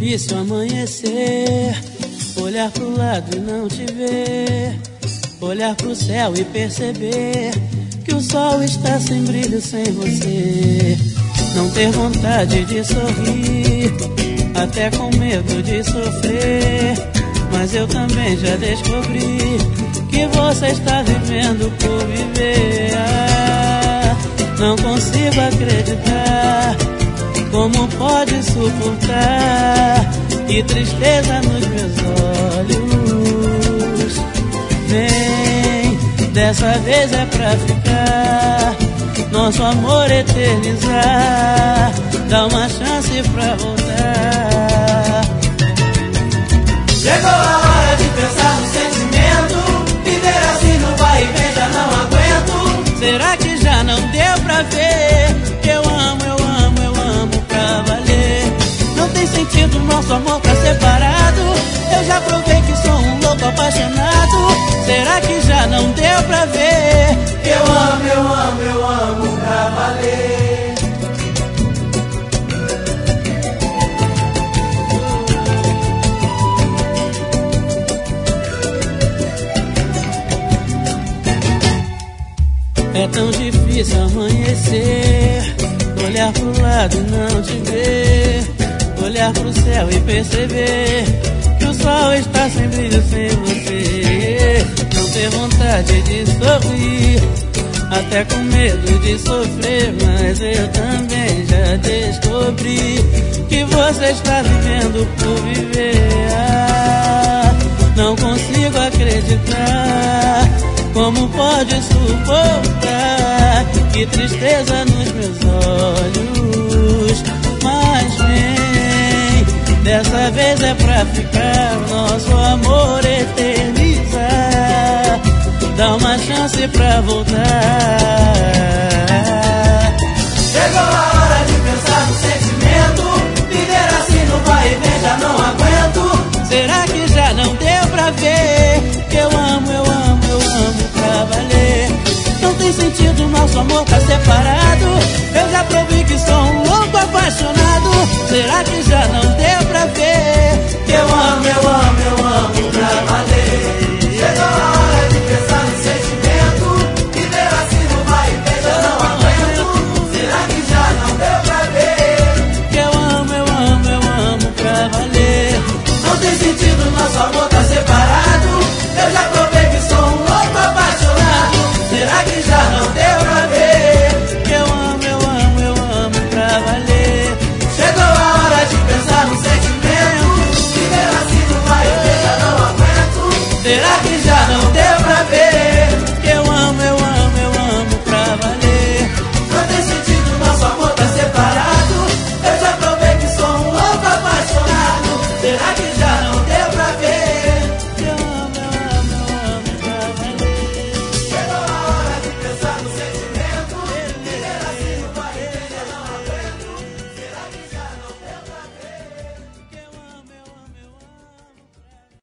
difícil amanhecer, olhar pro lado e não te ver, olhar pro céu e perceber que o sol está sem brilho sem você. Não ter vontade de sorrir, até com medo de sofrer, mas eu também já descobri que você está vivendo por viver. Não consigo acreditar, como pode suportar que tristeza nos meus olhos. Vem, dessa vez é pra ficar, nosso amor eternizar, dá uma chance pra voltar. Chegou a hora de pensar no sentimento, viver assim no vai e vem já não aguento. Será que já não deu pra ver que eu amo pra valer? Não tem sentido nosso amor tá separado, eu já provei que sou um louco apaixonado. Será que já não deu pra ver que eu amo pra valer? É tão difícil amanhecer, olhar pro lado e não te ver, olhar pro céu e perceber que o sol está sem brilho sem você. Não ter vontade de sorrir, até com medo de sofrer, mas eu também já descobri que você está vivendo por viver. Não consigo acreditar, como pode suportar que tristeza nos meus olhos. Mas vem, dessa vez é pra ficar, nosso amor eternizar, dá uma chance pra voltar.